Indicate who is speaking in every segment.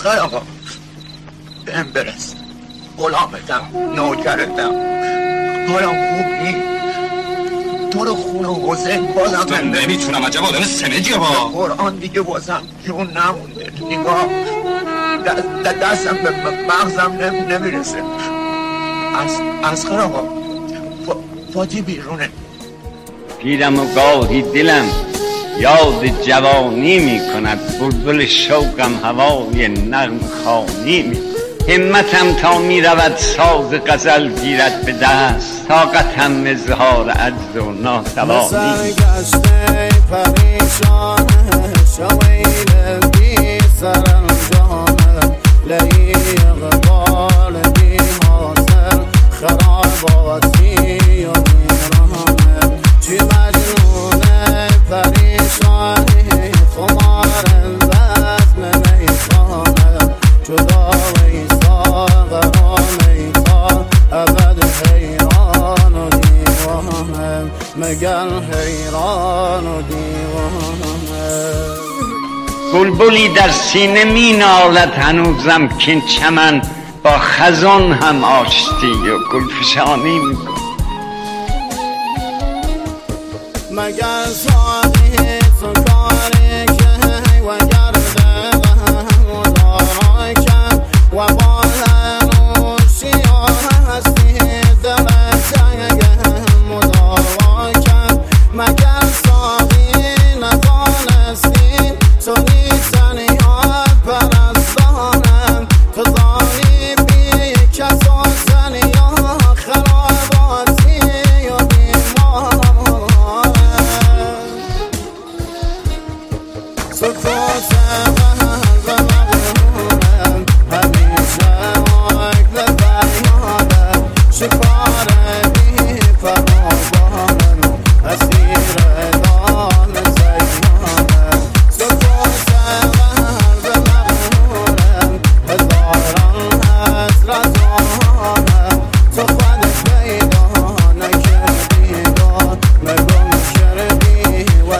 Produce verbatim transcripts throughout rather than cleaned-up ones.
Speaker 1: اصغر آقا بهم برس، غلامتم، نوکرتم، حالا خوب نی تو رو خونه حسین بازم
Speaker 2: نمیتونم. عجب آدم سمجی ها.
Speaker 1: قرآن دیگه بازم جون نمونده. نگاه دستم به مغزم نمیرسه. اصغر آقا فاتی بیرونه.
Speaker 3: پیرم و گاهی دلم یاد جوانی می کند، بلبل شوقم هوای نغم خوانی می کند. همتم تا می رود ساز غزل گیرد به دست، طاقتم اظهار عجز و ناتوانی.
Speaker 4: سرگشته پریشان شویل بی سرانجام، لیق بال بی حاصل خراباتی و ویرانه. چی مجنون پریشانی خمار بزم میخانه، جدای ساغر و میتا ابد حیران و دیوانه، مگر حیران و دیوانه.
Speaker 3: بلبلی در سینه می نالد هنوزم که چمن با خزان هم آشتی و گلفشانی می کند.
Speaker 4: مگر ساقی تو کاری که و گرده مدارای کن و بالا نوشی و هستی دل جنگ مدارای کن. مگر ساقی ندانستی تو نیستن یا پرستانم، تو زانی بی کس و زن یا خراباتی و بیمار. سکوت قلب مغمورم همیشه واکل بیانم، شکار بی پروانم اسیر دام سیانم. سکوت قلب مغمورم هزاران حسرت آنم، تو خود پیدا نکردی و مگم کردی و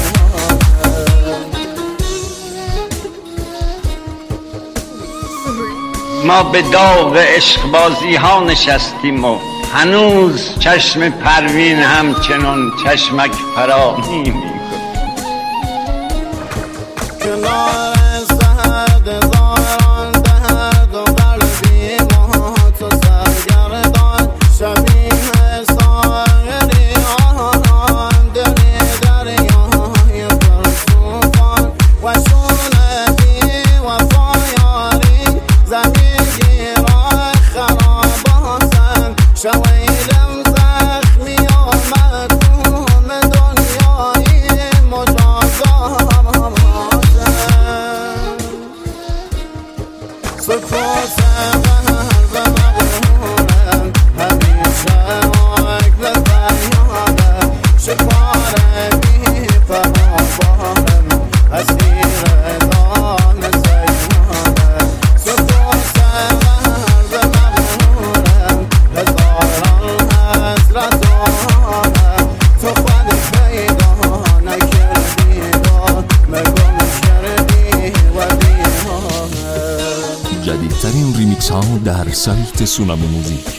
Speaker 3: ما به داغ عشق بازی ها نشستیم و هنوز چشم پروین همچنان چشمک فرانی می کند.
Speaker 4: کنار سهد زاران درد و قلبی ما تو سرگردان، شبیه ساغری آن دلی دریای پرسوفان و شونه بی وفایاری زمین گیرای خراباتم. شویلم زخمی و مدوم دنیای مجازاتم. سکوت قلب مغمورم همیشه واکل بیانم، شکار بی پروانم اسیر دام سیانم. سکوت قلب مغمورم هزاران حسرت آنم، تو خود پیدا نکردی و مگم کردی و دیوانه.
Speaker 5: جدیدترین ریمیکس ها در سایت سونامی موزیک.